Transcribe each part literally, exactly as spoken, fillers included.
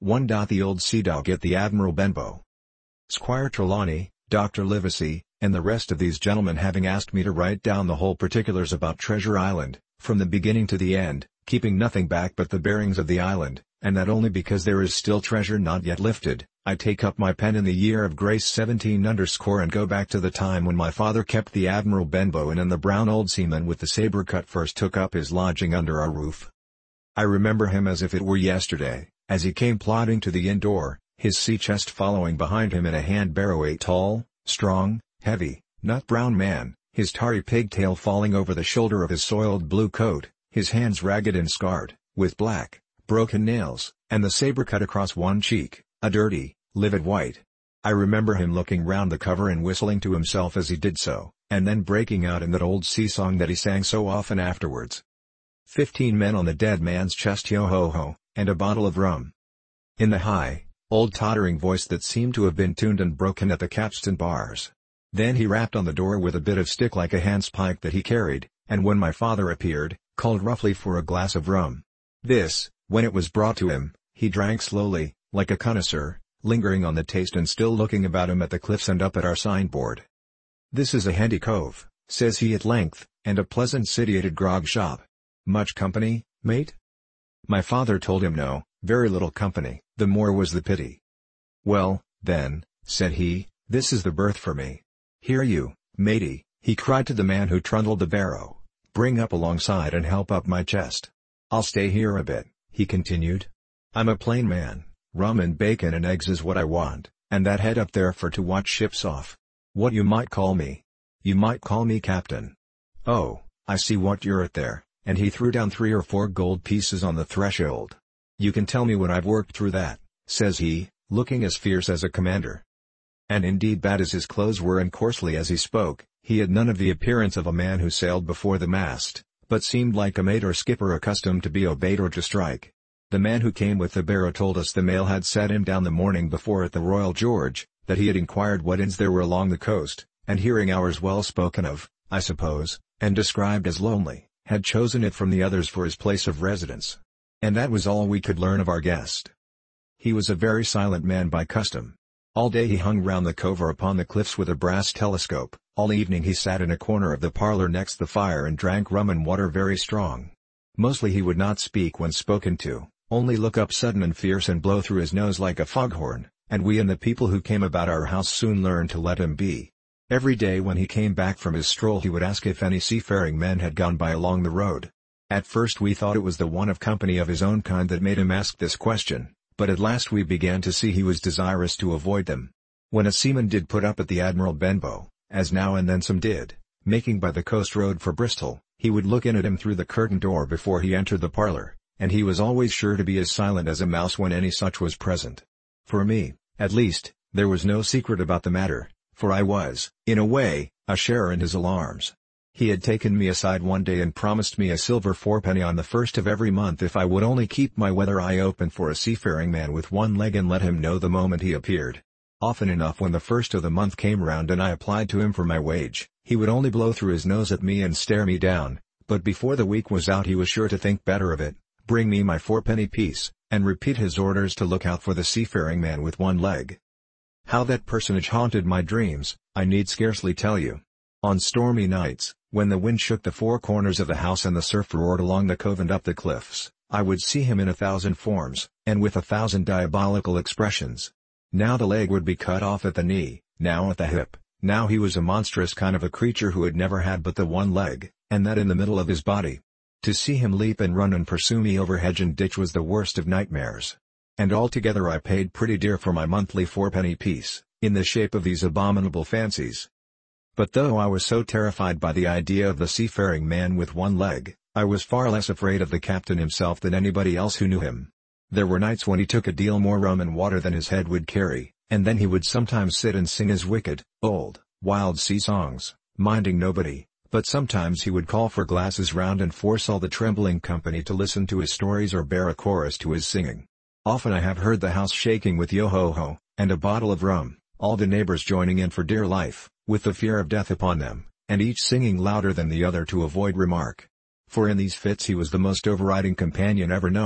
one. The old sea dog at the Admiral Benbow. Squire Trelawney, Doctor Livesey, and the rest of these gentlemen having asked me to write down the whole particulars about Treasure Island, from the beginning to the end, keeping nothing back but the bearings of the island, and that only because there is still treasure not yet lifted, I take up my pen in the year of grace seventeen underscore and go back to the time when my father kept the Admiral Benbow and the brown old seaman with the saber cut first took up his lodging under our roof. I remember him as if it were yesterday, as he came plodding to the inn door, his sea chest following behind him in a hand barrow, a tall, strong, heavy, nut-brown man, his tarry pigtail falling over the shoulder of his soiled blue coat, his hands ragged and scarred, with black, broken nails, and the saber cut across one cheek, a dirty, livid white. I remember him looking round the cover and whistling to himself as he did so, and then breaking out in that old sea song that he sang so often afterwards. Fifteen men on the dead man's chest, yo-ho-ho, and a bottle of rum. In the high, old tottering voice that seemed to have been tuned and broken at the capstan bars. Then he rapped on the door with a bit of stick like a handspike that he carried, and when my father appeared, called roughly for a glass of rum. This, when it was brought to him, he drank slowly, like a connoisseur, lingering on the taste and still looking about him at the cliffs and up at our signboard. "This is a handy cove," says he at length, "and a pleasant situated grog shop. Much company, mate?" My father told him no, very little company, the more was the pity. "Well, then," said he, "this is the berth for me. Here you, matey," he cried to the man who trundled the barrow, "bring up alongside and help up my chest. I'll stay here a bit," he continued. "I'm a plain man, rum and bacon and eggs is what I want, and that head up there for to watch ships off. What you might call me? You might call me captain. Oh, I see what you're at there," and he threw down three or four gold pieces on the threshold. "You can tell me when I've worked through that," says he, looking as fierce as a commander. And indeed, bad as his clothes were and coarsely as he spoke, he had none of the appearance of a man who sailed before the mast, but seemed like a mate or skipper accustomed to be obeyed or to strike. The man who came with the barrow told us the mail had set him down the morning before at the Royal George, that he had inquired what inns there were along the coast, and hearing ours well spoken of, I suppose, and described as lonely, had chosen it from the others for his place of residence. And that was all we could learn of our guest. He was a very silent man by custom. All day he hung round the cove or upon the cliffs with a brass telescope, all evening he sat in a corner of the parlour next the fire and drank rum and water very strong. Mostly he would not speak when spoken to, only look up sudden and fierce and blow through his nose like a foghorn, and we and the people who came about our house soon learned to let him be. Every day when he came back from his stroll he would ask if any seafaring men had gone by along the road. At first we thought it was the want of company of his own kind that made him ask this question, but at last we began to see he was desirous to avoid them. When a seaman did put up at the Admiral Benbow, as now and then some did, making by the coast road for Bristol, he would look in at him through the curtain door before he entered the parlour, and he was always sure to be as silent as a mouse when any such was present. For me, at least, there was no secret about the matter, for I was, in a way, a sharer in his alarms. He had taken me aside one day and promised me a silver fourpenny on the first of every month if I would only keep my weather eye open for a seafaring man with one leg and let him know the moment he appeared. Often enough when the first of the month came round and I applied to him for my wage, he would only blow through his nose at me and stare me down, but before the week was out he was sure to think better of it, bring me my fourpenny piece, and repeat his orders to look out for the seafaring man with one leg. How that personage haunted my dreams, I need scarcely tell you. On stormy nights, when the wind shook the four corners of the house and the surf roared along the cove and up the cliffs, I would see him in a thousand forms, and with a thousand diabolical expressions. Now the leg would be cut off at the knee, now at the hip, now he was a monstrous kind of a creature who had never had but the one leg, and that in the middle of his body. To see him leap and run and pursue me over hedge and ditch was the worst of nightmares. And altogether I paid pretty dear for my monthly fourpenny piece, in the shape of these abominable fancies. But though I was so terrified by the idea of the seafaring man with one leg, I was far less afraid of the captain himself than anybody else who knew him. There were nights when he took a deal more rum and water than his head would carry, and then he would sometimes sit and sing his wicked, old, wild sea songs, minding nobody, but sometimes he would call for glasses round and force all the trembling company to listen to his stories or bear a chorus to his singing. Often I have heard the house shaking with yo-ho-ho, and a bottle of rum, all the neighbors joining in for dear life, with the fear of death upon them, and each singing louder than the other to avoid remark. For in these fits he was the most overriding companion ever known,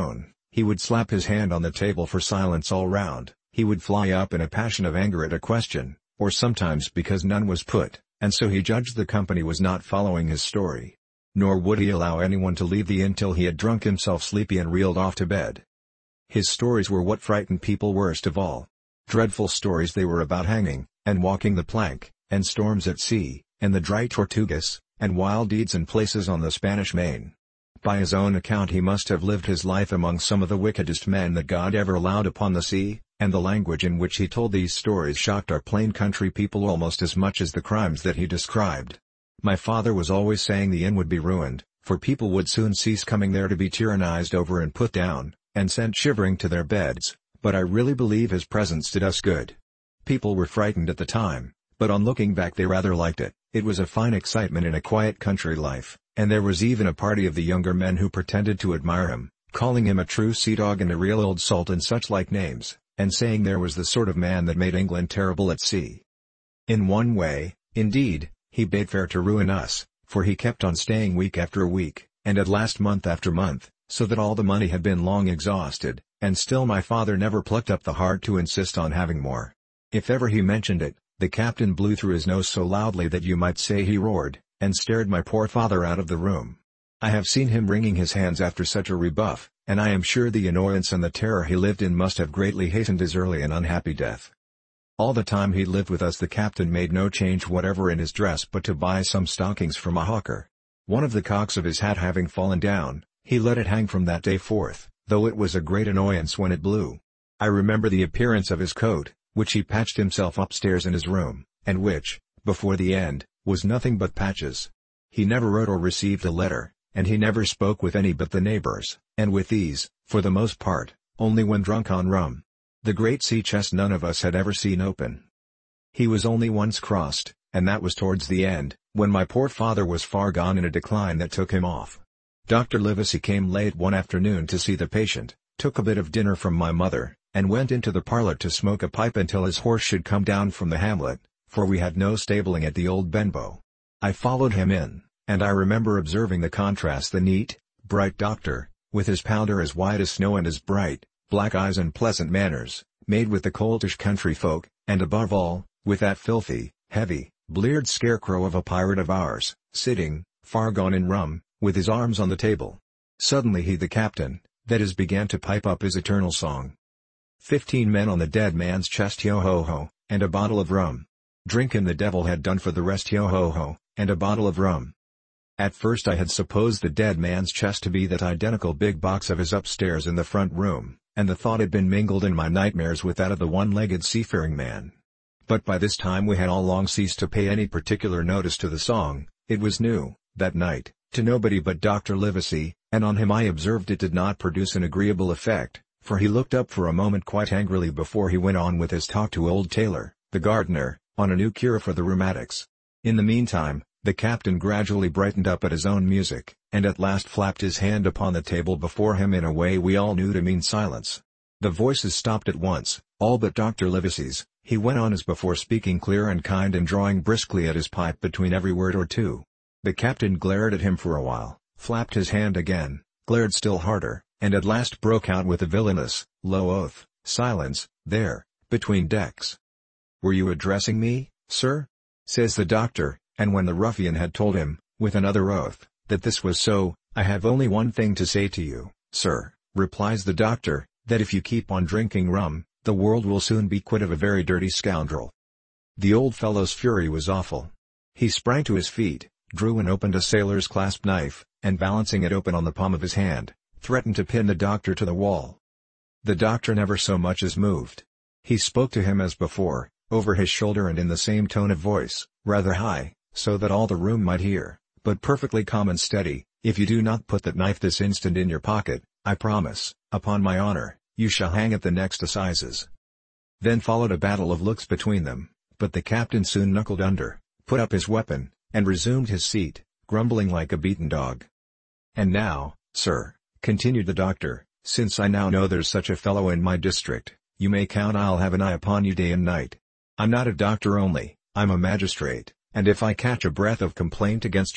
He would slap his hand on the table for silence all round, he would fly up in a passion of anger at a question, or sometimes because none was put, and so he judged the company was not following his story. Nor would he allow anyone to leave the inn till he had drunk himself sleepy and reeled off to bed. His stories were what frightened people worst of all. Dreadful stories they were about hanging, and walking the plank, and storms at sea, and the dry Tortugas, and wild deeds in places on the Spanish Main. By his own account he must have lived his life among some of the wickedest men that God ever allowed upon the sea, and the language in which he told these stories shocked our plain country people almost as much as the crimes that he described. My father was always saying the inn would be ruined, for people would soon cease coming there to be tyrannized over and put down, and sent shivering to their beds, but I really believe his presence did us good. People were frightened at the time, but on looking back they rather liked it. It was a fine excitement in a quiet country life, and there was even a party of the younger men who pretended to admire him, calling him a true sea dog and a real old salt and such like names, and saying there was the sort of man that made England terrible at sea. In one way, indeed, he bade fair to ruin us, for he kept on staying week after week, and at last month after month, so that all the money had been long exhausted, and still my father never plucked up the heart to insist on having more. If ever he mentioned it, the captain blew through his nose so loudly that you might say he roared, and stared my poor father out of the room. I have seen him wringing his hands after such a rebuff, and I am sure the annoyance and the terror he lived in must have greatly hastened his early and unhappy death. All the time he lived with us the captain made no change whatever in his dress but to buy some stockings from a hawker. One of the cocks of his hat having fallen down, he let it hang from that day forth, though it was a great annoyance when it blew. I remember the appearance of his coat, which he patched himself upstairs in his room, and which, before the end, was nothing but patches. He never wrote or received a letter, and he never spoke with any but the neighbors, and with these, for the most part, only when drunk on rum. The great sea chest none of us had ever seen open. He was only once crossed, and that was towards the end, when my poor father was far gone in a decline that took him off. Doctor Livesey came late one afternoon to see the patient, took a bit of dinner from my mother, and went into the parlour to smoke a pipe until his horse should come down from the hamlet, for we had no stabling at the old Benbow. I followed him in, and I remember observing the contrast the neat, bright doctor, with his powder as white as snow and his bright, black eyes and pleasant manners, made with the coltish country folk, and above all, with that filthy, heavy, bleared scarecrow of a pirate of ours, sitting, far gone in rum, with his arms on the table. Suddenly he the captain, that is began to pipe up his eternal song. Fifteen men on the dead man's chest yo-ho-ho, and a bottle of rum. Drinkin' the devil had done for the rest yo-ho-ho, and a bottle of rum. At first I had supposed the dead man's chest to be that identical big box of his upstairs in the front room, and the thought had been mingled in my nightmares with that of the one-legged seafaring man. But by this time we had all long ceased to pay any particular notice to the song. It was new, that night, to nobody but Doctor Livesey, and on him I observed it did not produce an agreeable effect, for he looked up for a moment quite angrily before he went on with his talk to old Taylor, the gardener, on a new cure for the rheumatics. In the meantime, the captain gradually brightened up at his own music, and at last flapped his hand upon the table before him in a way we all knew to mean silence. The voices stopped at once, all but Doctor Livesey's. He went on as before, speaking clear and kind and drawing briskly at his pipe between every word or two. The captain glared at him for a while, flapped his hand again, glared still harder, and at last broke out with a villainous, low oath. "Silence, there, between decks." "Were you addressing me, sir?" says the doctor, and when the ruffian had told him, with another oath, that this was so, "I have only one thing to say to you, sir," replies the doctor, "that if you keep on drinking rum, the world will soon be quit of a very dirty scoundrel." The old fellow's fury was awful. He sprang to his feet, drew and opened a sailor's clasp knife, and balancing it open on the palm of his hand, threatened to pin the doctor to the wall. The doctor never so much as moved. He spoke to him as before, over his shoulder and in the same tone of voice, rather high, so that all the room might hear, but perfectly calm and steady. "If you do not put that knife this instant in your pocket, I promise, upon my honor, you shall hang at the next assizes." Then followed a battle of looks between them, but the captain soon knuckled under, put up his weapon, and resumed his seat, grumbling like a beaten dog. "And now, sir," continued the doctor, "since I now know there's such a fellow in my district, you may count I'll have an eye upon you day and night. I'm not a doctor only, I'm a magistrate, and if I catch a breath of complaint against you,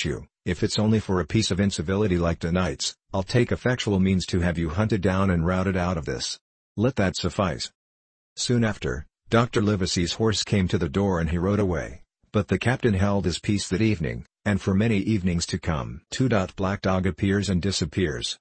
If it's only for a piece of incivility like tonight's, I'll take effectual means to have you hunted down and routed out of this. Let that suffice." Soon after, Doctor Livesey's horse came to the door and he rode away, but the captain held his peace that evening, and for many evenings to come. two. Black Dog appears and disappears.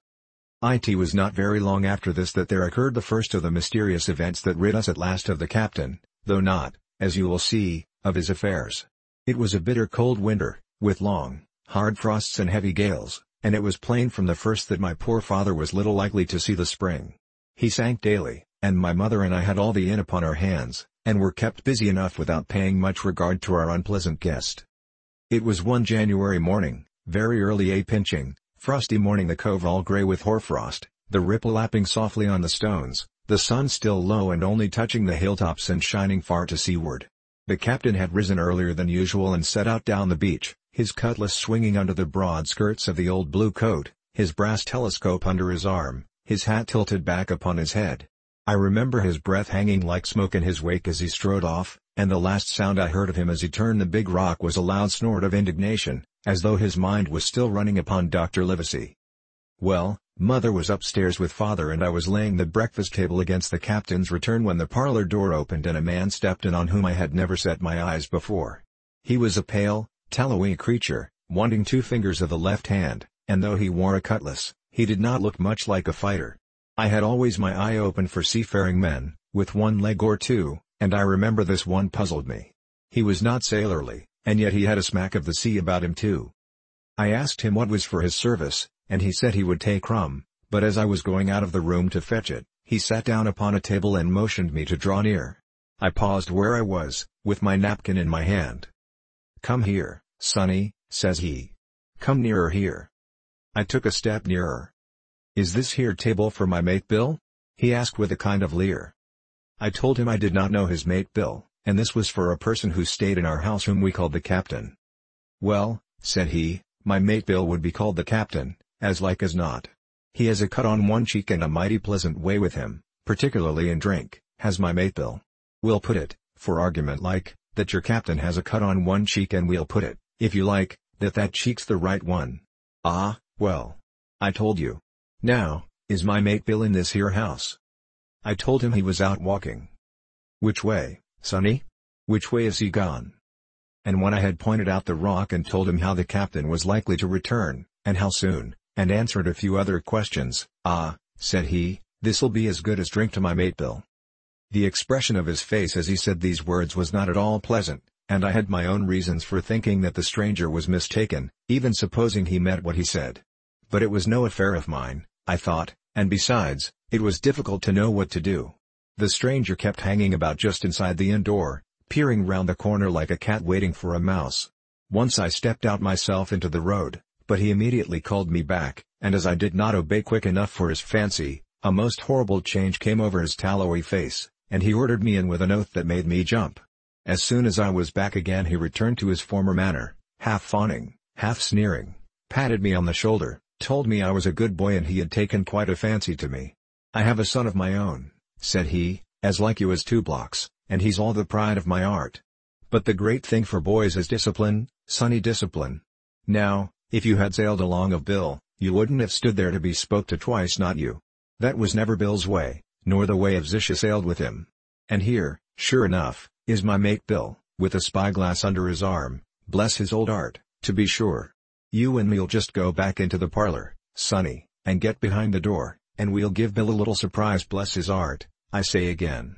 It was not very long after this that there occurred the first of the mysterious events that rid us at last of the captain, though not, as you will see, of his affairs. It was a bitter cold winter, with long, hard frosts and heavy gales, and it was plain from the first that my poor father was little likely to see the spring. He sank daily, and my mother and I had all the inn upon our hands, and were kept busy enough without paying much regard to our unpleasant guest. It was one January morning, very early a pinching, frosty morning, the cove all grey with hoarfrost, the ripple lapping softly on the stones, the sun still low and only touching the hilltops and shining far to seaward. The captain had risen earlier than usual and set out down the beach, his cutlass swinging under the broad skirts of the old blue coat, his brass telescope under his arm, his hat tilted back upon his head. I remember his breath hanging like smoke in his wake as he strode off, and the last sound I heard of him as he turned the big rock was a loud snort of indignation, as though his mind was still running upon Doctor Livesey. Well, Mother was upstairs with Father and I was laying the breakfast table against the captain's return when the parlor door opened and a man stepped in on whom I had never set my eyes before. He was a pale, tallowy creature, wanting two fingers of the left hand, and though he wore a cutlass, he did not look much like a fighter. I had always my eye open for seafaring men, with one leg or two, and I remember this one puzzled me. He was not sailorly, and yet he had a smack of the sea about him too. I asked him what was for his service, and he said he would take rum, but as I was going out of the room to fetch it, he sat down upon a table and motioned me to draw near. I paused where I was, with my napkin in my hand. "Come here, sonny," says he. "Come nearer here." I took a step nearer. "Is this here table for my mate Bill?" he asked with a kind of leer. I told him I did not know his mate Bill, and this was for a person who stayed in our house whom we called the captain. "Well," said he, "my mate Bill would be called the captain, as like as not. He has a cut on one cheek and a mighty pleasant way with him, particularly in drink, has my mate Bill. We'll put it, for argument like, that your captain has a cut on one cheek, and we'll put it, if you like, that that cheek's the right one. Ah, well. I told you. Now, is my mate Bill in this here house?" I told him he was out walking. "Which way, sonny? Which way is he gone?" And when I had pointed out the rock and told him how the captain was likely to return, and how soon, and answered a few other questions, "Ah," said he, "this'll be as good as drink to my mate Bill." The expression of his face as he said these words was not at all pleasant, and I had my own reasons for thinking that the stranger was mistaken, even supposing he meant what he said. But it was no affair of mine, I thought, and besides, it was difficult to know what to do. The stranger kept hanging about just inside the inn door, peering round the corner like a cat waiting for a mouse. Once I stepped out myself into the road, but he immediately called me back, and as I did not obey quick enough for his fancy, a most horrible change came over his tallowy face, and he ordered me in with an oath that made me jump. As soon as I was back again he returned to his former manner, half fawning, half sneering, patted me on the shoulder, told me I was a good boy and he had taken quite a fancy to me. "I have a son of my own," said he, "as like you as two blocks, and he's all the pride of my art. But the great thing for boys is discipline, sonny, discipline. Now, if you had sailed along of Bill, you wouldn't have stood there to be spoke to twice, not you. That was never Bill's way, nor the way of Zisha sailed with him. And here, sure enough, is my mate Bill, with a spyglass under his arm, bless his old art, to be sure. You and me'll just go back into the parlor, sonny, and get behind the door, and we'll give Bill a little surprise, bless his art, I say again."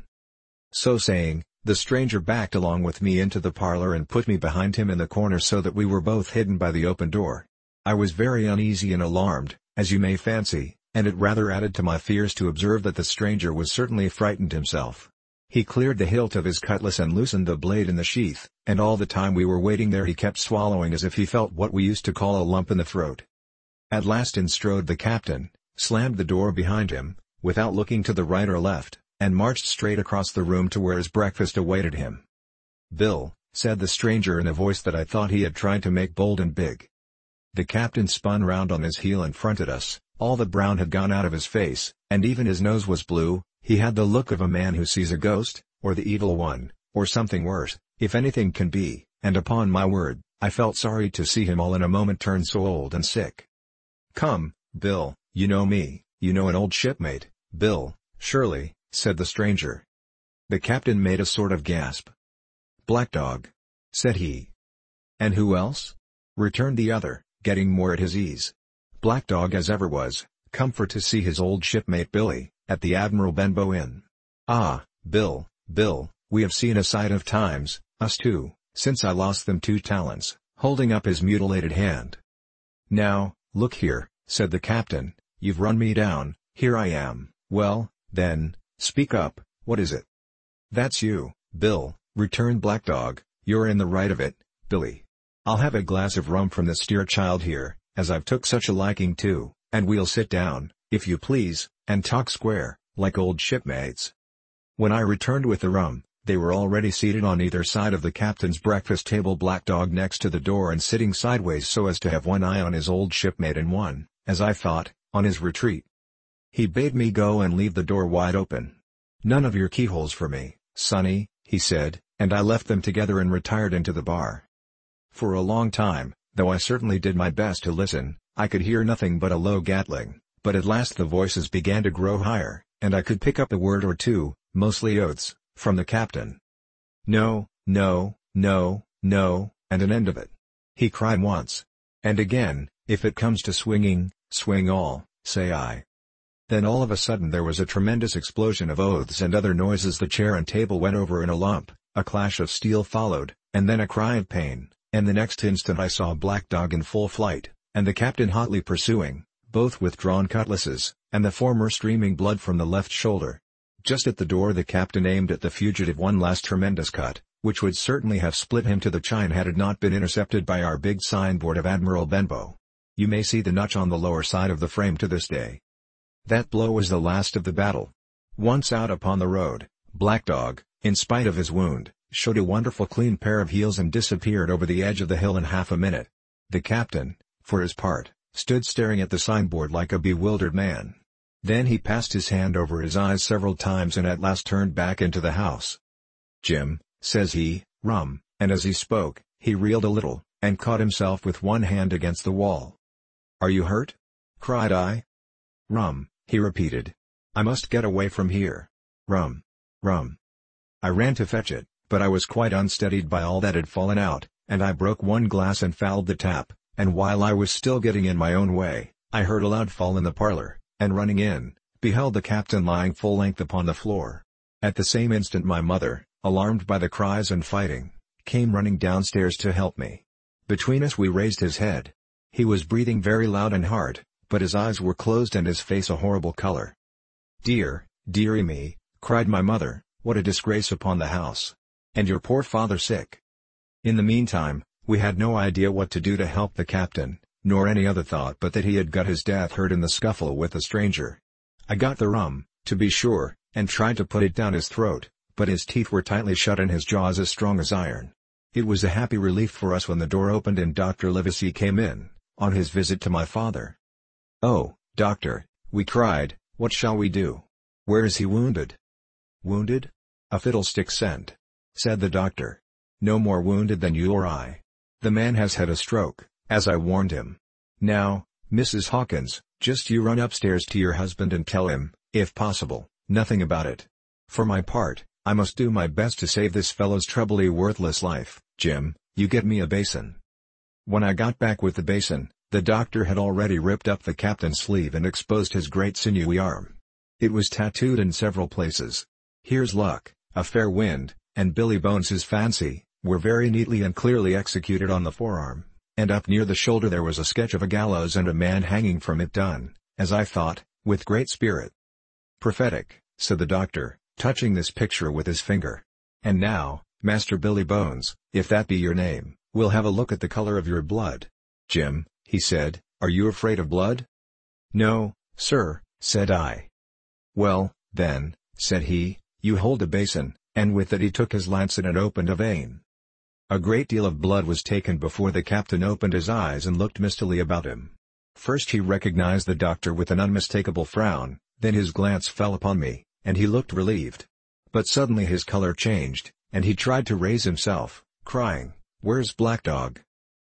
So saying, the stranger backed along with me into the parlor and put me behind him in the corner so that we were both hidden by the open door. I was very uneasy and alarmed, as you may fancy, and it rather added to my fears to observe that the stranger was certainly frightened himself. He cleared the hilt of his cutlass and loosened the blade in the sheath, and all the time we were waiting there he kept swallowing as if he felt what we used to call a lump in the throat. At last in strode the captain, slammed the door behind him, without looking to the right or left, and marched straight across the room to where his breakfast awaited him. "Bill," said the stranger in a voice that I thought he had tried to make bold and big. The captain spun round on his heel and fronted us. All the brown had gone out of his face, and even his nose was blue. He had the look of a man who sees a ghost, or the evil one, or something worse, if anything can be, and upon my word, I felt sorry to see him all in a moment turn so old and sick. "Come, Bill, you know me, you know an old shipmate, Bill, surely," said the stranger. The captain made a sort of gasp. "Black Dog," said he. "And who else?" returned the other, getting more at his ease. Black Dog as ever was, come for to see his old shipmate Billy, at the Admiral Benbow Inn. "Ah, Bill, Bill, we have seen a sight of times, us two, since I lost them two talents," holding up his mutilated hand. "Now, look here," said the captain, "you've run me down, here I am, well, then, speak up, what is it?" "That's you, Bill," returned Black Dog, "you're in the right of it, Billy. I'll have a glass of rum from this dear child here, as I've took such a liking to, and we'll sit down, if you please, and talk square, like old shipmates." When I returned with the rum, they were already seated on either side of the captain's breakfast table, Black Dog next to the door and sitting sideways so as to have one eye on his old shipmate and one, as I thought, on his retreat. He bade me go and leave the door wide open. "None of your keyholes for me, sonny," he said, and I left them together and retired into the bar. For a long time, though I certainly did my best to listen, I could hear nothing but a low gattling, but at last the voices began to grow higher, and I could pick up a word or two, mostly oaths, from the captain. "No, no, no, no, and an end of it," he cried once. "And again, if it comes to swinging, swing all, say I." Then all of a sudden there was a tremendous explosion of oaths and other noises. The chair and table went over in a lump, a clash of steel followed, and then a cry of pain, and the next instant I saw Black Dog in full flight, and the captain hotly pursuing, both with drawn cutlasses, and the former streaming blood from the left shoulder. Just at the door the captain aimed at the fugitive one last tremendous cut, which would certainly have split him to the chine had it not been intercepted by our big signboard of Admiral Benbow. You may see the notch on the lower side of the frame to this day. That blow was the last of the battle. Once out upon the road, Black Dog, in spite of his wound, showed a wonderful clean pair of heels and disappeared over the edge of the hill in half a minute. The captain, for his part, stood staring at the signboard like a bewildered man. Then he passed his hand over his eyes several times and at last turned back into the house. "Jim," says he, "rum," and as he spoke, he reeled a little, and caught himself with one hand against the wall. "Are you hurt?" cried I. "Rum," he repeated. "I must get away from here. Rum. Rum." I ran to fetch it, but I was quite unsteadied by all that had fallen out, and I broke one glass and fouled the tap, and while I was still getting in my own way, I heard a loud fall in the parlor, and running in, beheld the captain lying full length upon the floor. At the same instant my mother, alarmed by the cries and fighting, came running downstairs to help me. Between us we raised his head. He was breathing very loud and hard, but his eyes were closed and his face a horrible color. "Dear, dearie me," cried my mother, "what a disgrace upon the house! And your poor father sick!" In the meantime, we had no idea what to do to help the captain, nor any other thought but that he had got his death hurt in the scuffle with the stranger. I got the rum, to be sure, and tried to put it down his throat, but his teeth were tightly shut and his jaws as strong as iron. It was a happy relief for us when the door opened and Doctor Livesey came in, on his visit to my father. "Oh, doctor," we cried, "what shall we do? Where is he wounded?" "Wounded? A fiddlestick cent," said the doctor. "No more wounded than you or I. The man has had a stroke, as I warned him. Now, Missus Hawkins, just you run upstairs to your husband and tell him, if possible, nothing about it. For my part, I must do my best to save this fellow's trebly worthless life. Jim, you get me a basin." When I got back with the basin, the doctor had already ripped up the captain's sleeve and exposed his great sinewy arm. It was tattooed in several places. "Here's luck, a fair wind," and Billy Bones his fancy, were very neatly and clearly executed on the forearm, and up near the shoulder there was a sketch of a gallows and a man hanging from it done, as I thought, with great spirit. "Prophetic," said the doctor, touching this picture with his finger. "And now, Master Billy Bones, if that be your name, we'll have a look at the color of your blood. Jim," he said, "are you afraid of blood?" "No, sir," said I. "Well, then," said he, "you hold a basin," and with it he took his lancet and opened a vein. A great deal of blood was taken before the captain opened his eyes and looked mistily about him. First he recognized the doctor with an unmistakable frown, then his glance fell upon me, and he looked relieved. But suddenly his color changed, and he tried to raise himself, crying, "Where's Black Dog?"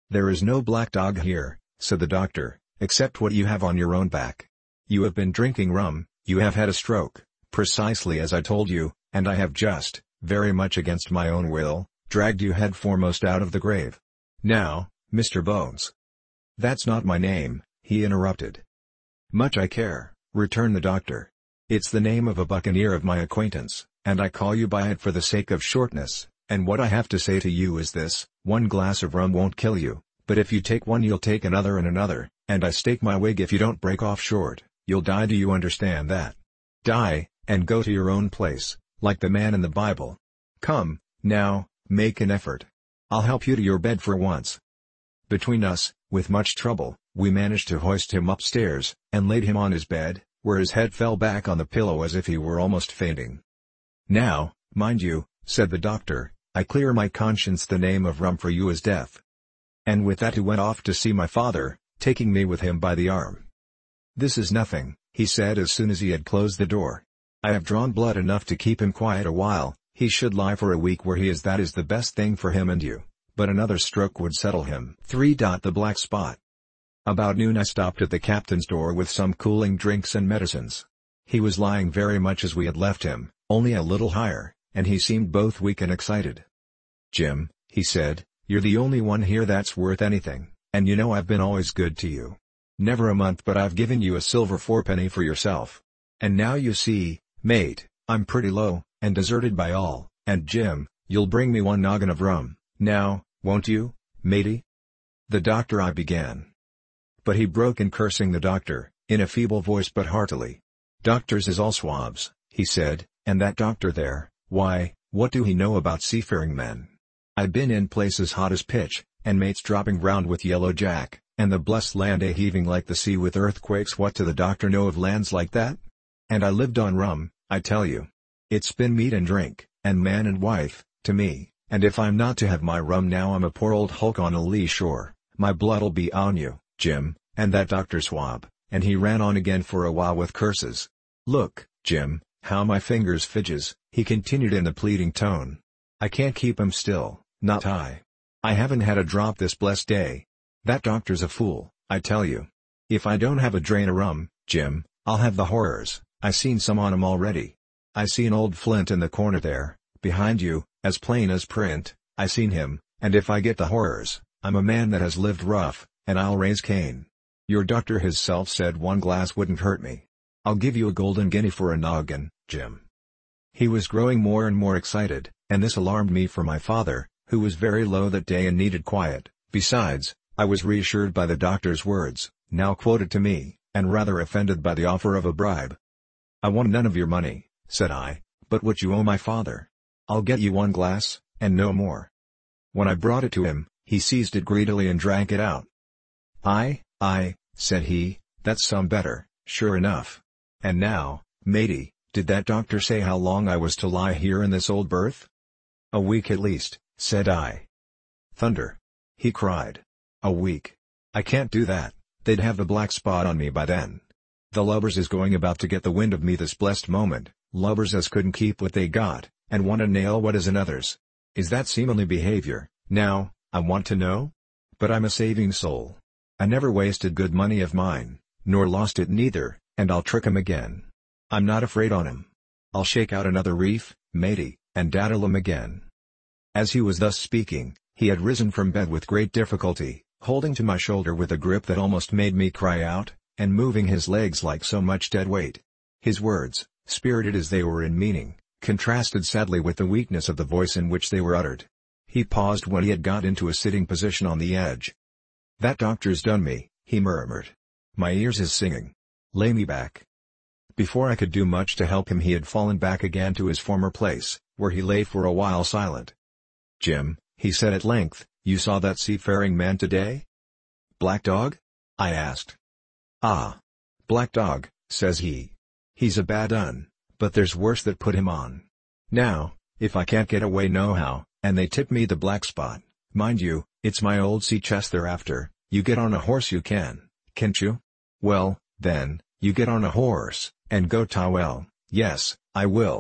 "There is no black dog here," said the doctor, "except what you have on your own back. You have been drinking rum, you have had a stroke, precisely as I told you, and I have just, very much against my own will, dragged you head foremost out of the grave. Now, Mister Bones—" "That's not my name," he interrupted. "Much I care," returned the doctor. "It's the name of a buccaneer of my acquaintance, and I call you by it for the sake of shortness, and what I have to say to you is this: one glass of rum won't kill you, but if you take one you'll take another and another, and I stake my wig if you don't break off short, you'll die. Do you understand that? Die, and go to your own place, like the man in the Bible. Come, now, make an effort. I'll help you to your bed for once." Between us, with much trouble, we managed to hoist him upstairs, and laid him on his bed, where his head fell back on the pillow as if he were almost fainting. "Now, mind you," said the doctor, "I clear my conscience, the name of rum for you is death." And with that he went off to see my father, taking me with him by the arm. "This is nothing," he said as soon as he had closed the door. "I have drawn blood enough to keep him quiet a while. He should lie for a week where he is. That is the best thing for him and you, but another stroke would settle him." three. The black spot. About noon I stopped at the captain's door with some cooling drinks and medicines. He was lying very much as we had left him, only a little higher, and he seemed both weak and excited. "Jim," he said, "you're the only one here that's worth anything, and you know I've been always good to you. Never a month but I've given you a silver fourpenny for yourself. And now you see, mate, I'm pretty low, and deserted by all, and Jim, you'll bring me one noggin of rum, now, won't you, matey?" "The doctor," I began. But he broke in, cursing the doctor, in a feeble voice but heartily. "Doctors is all swabs," he said, "and that doctor there, why, what do he know about seafaring men? I been in places hot as pitch, and mates dropping round with yellow jack, and the blessed land a heaving like the sea with earthquakes. What do the doctor know of lands like that? And I lived on rum, I tell you. It's been meat and drink, and man and wife, to me, and if I'm not to have my rum now I'm a poor old hulk on a lee shore. My blood'll be on you, Jim, and that doctor swab," and he ran on again for a while with curses. "Look, Jim, how my fingers fidges," he continued in a pleading tone. "I can't keep 'em still, not I. I haven't had a drop this blessed day. That doctor's a fool, I tell you. If I don't have a drain of rum, Jim, I'll have the horrors. I seen some on 'em already. I seen old Flint in the corner there, behind you, as plain as print. I seen him, and if I get the horrors, I'm a man that has lived rough, and I'll raise Cain. Your doctor hisself said one glass wouldn't hurt me. I'll give you a golden guinea for a noggin, Jim." He was growing more and more excited, and this alarmed me for my father, who was very low that day and needed quiet. Besides, I was reassured by the doctor's words, now quoted to me, and rather offended by the offer of a bribe. "I want none of your money," said I, "but what you owe my father. I'll get you one glass, and no more." When I brought it to him, he seized it greedily and drank it out. "Aye, aye," said he, "that's some better, sure enough. And now, matey, did that doctor say how long I was to lie here in this old berth?" "A week at least," said I. "Thunder!" he cried. "A week! I can't do that, they'd have the black spot on me by then. The lubbers is going about to get the wind of me this blessed moment, lubbers as couldn't keep what they got, and want to nail what is another's. Is that seemly behavior, now, I want to know? But I'm a saving soul. I never wasted good money of mine, nor lost it neither, and I'll trick 'em again. I'm not afraid on 'em. I'll shake out another reef, matey, and daddle 'em again." As he was thus speaking, he had risen from bed with great difficulty, holding to my shoulder with a grip that almost made me cry out, and moving his legs like so much dead weight. His words, spirited as they were in meaning, contrasted sadly with the weakness of the voice in which they were uttered. He paused when he had got into a sitting position on the edge. "That doctor's done me," he murmured. "My ears is singing. Lay me back." Before I could do much to help him he had fallen back again to his former place, where he lay for a while silent. "Jim," he said at length, "you saw that seafaring man today?" "Black Dog?" I asked. "Ah. Black Dog," says he. "He's a bad un, but there's worse that put him on. Now, if I can't get away nohow, and they tip me the black spot, mind you, it's my old sea chest they're after. You get on a horse you can, can't you? Well, then, you get on a horse, and go ta well, yes, I will.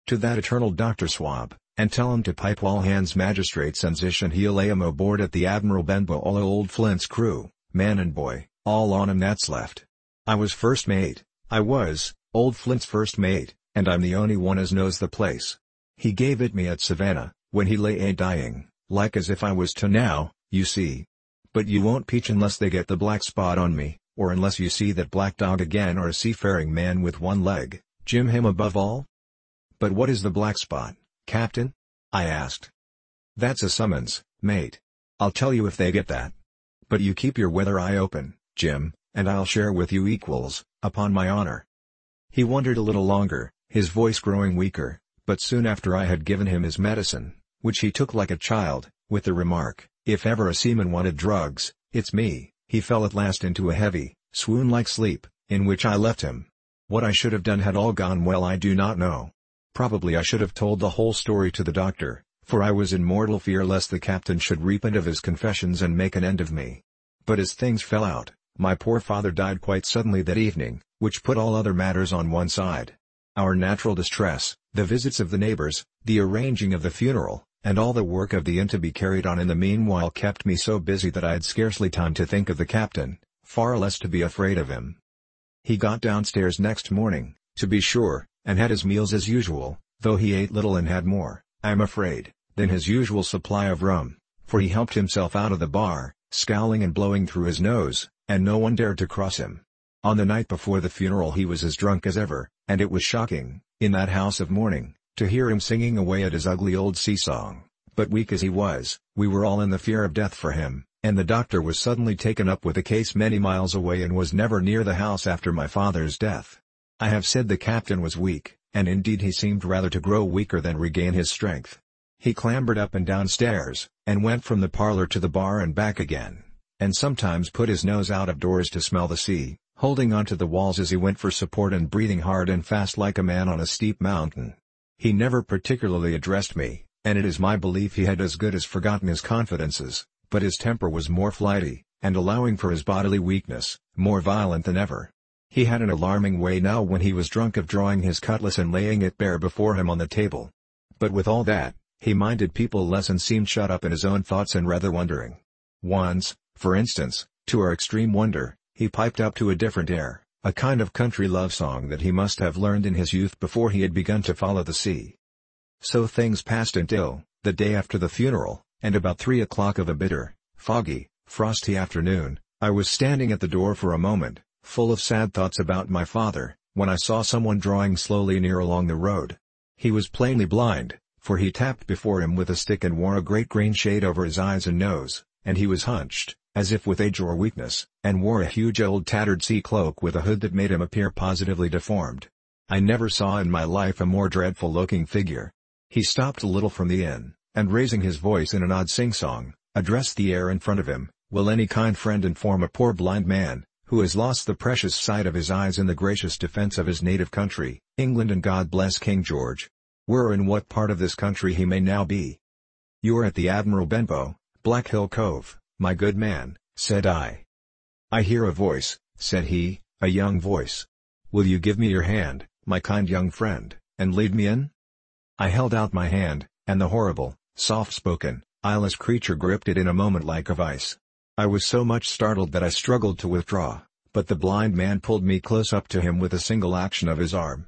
To that eternal Doctor Swab, and tell him to pipe all hands magistrates and zish and he'll lay 'em aboard at the Admiral Benbow, all o' old Flint's crew, man and boy, all on 'em that's left. I was first mate, I was, old Flint's first mate, and I'm the only one as knows the place. He gave it me at Savannah, when he lay a dying, like as if I was to now, you see. But you won't peach unless they get the black spot on me, or unless you see that black dog again or a seafaring man with one leg, Jim him above all. But what is the black spot, Captain? I asked. That's a summons, mate. I'll tell you if they get that. But you keep your weather eye open, Jim, and I'll share with you equals, upon my honor. He wondered a little longer, his voice growing weaker, but soon after I had given him his medicine, which he took like a child, with the remark, if ever a seaman wanted drugs, it's me, he fell at last into a heavy, swoon-like sleep, in which I left him. What I should have done had all gone well I do not know. Probably I should have told the whole story to the doctor, for I was in mortal fear lest the captain should repent of his confessions and make an end of me. But as things fell out, my poor father died quite suddenly that evening, which put all other matters on one side. Our natural distress, the visits of the neighbors, the arranging of the funeral, and all the work of the inn to be carried on in the meanwhile kept me so busy that I had scarcely time to think of the captain, far less to be afraid of him. He got downstairs next morning, to be sure, and had his meals as usual, though he ate little and had more, I am afraid, than his usual supply of rum, for he helped himself out of the bar, scowling and blowing through his nose, and no one dared to cross him. On the night before the funeral he was as drunk as ever, and it was shocking, in that house of mourning, to hear him singing away at his ugly old sea-song. But weak as he was, we were all in the fear of death for him, and the doctor was suddenly taken up with a case many miles away and was never near the house after my father's death. I have said the captain was weak, and indeed he seemed rather to grow weaker than regain his strength. He clambered up and down stairs, and went from the parlor to the bar and back again, and sometimes put his nose out of doors to smell the sea, holding on to the walls as he went for support and breathing hard and fast like a man on a steep mountain. He never particularly addressed me, and it is my belief he had as good as forgotten his confidences, but his temper was more flighty, and allowing for his bodily weakness, more violent than ever. He had an alarming way now when he was drunk of drawing his cutlass and laying it bare before him on the table. But with all that, he minded people less and seemed shut up in his own thoughts and rather wondering. Once, for instance, to our extreme wonder, he piped up to a different air, a kind of country love song that he must have learned in his youth before he had begun to follow the sea. So things passed until, the day after the funeral, and about three o'clock of a bitter, foggy, frosty afternoon, I was standing at the door for a moment, full of sad thoughts about my father, when I saw someone drawing slowly near along the road. He was plainly blind, for he tapped before him with a stick and wore a great green shade over his eyes and nose, and he was hunched, as if with age or weakness, and wore a huge old tattered sea cloak with a hood that made him appear positively deformed. I never saw in my life a more dreadful-looking figure. He stopped a little from the inn, and raising his voice in an odd sing-song, addressed the air in front of him, "Will any kind friend inform a poor blind man, who has lost the precious sight of his eyes in the gracious defense of his native country, England, and God bless King George, where or in what part of this country he may now be?" "You are at the Admiral Benbow, Black Hill Cove, my good man," said I. "I hear a voice," said he, "a young voice. Will you give me your hand, my kind young friend, and lead me in?" I held out my hand, and the horrible, soft-spoken, eyeless creature gripped it in a moment like a vice. I was so much startled that I struggled to withdraw, but the blind man pulled me close up to him with a single action of his arm.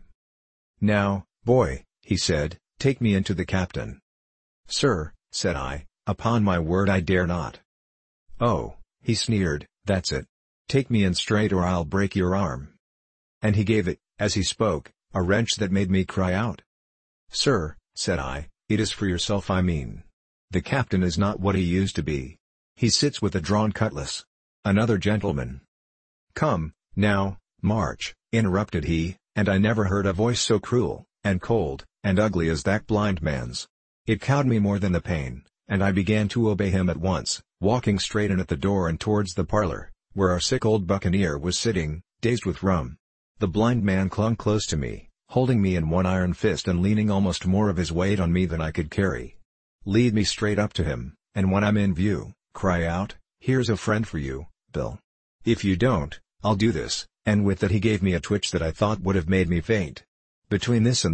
"Now, boy," he said, "take me in to the captain." "Sir," said I, "upon my word I dare not." "Oh," he sneered, "that's it. Take me in straight or I'll break your arm." And he gave it, as he spoke, a wrench that made me cry out. "Sir," said I, "it is for yourself I mean. The captain is not what he used to be. He sits with a drawn cutlass. Another gentleman." "Come, now, march," interrupted he, and I never heard a voice so cruel, and cold, and ugly as that blind man's. It cowed me more than the pain, and I began to obey him at once, walking straight in at the door and towards the parlor, where our sick old buccaneer was sitting, dazed with rum. The blind man clung close to me, holding me in one iron fist and leaning almost more of his weight on me than I could carry. "Lead me straight up to him, and when I'm in view, cry out, 'Here's a friend for you, Bill.' If you don't, I'll do this," and with that he gave me a twitch that I thought would have made me faint. Between this and that,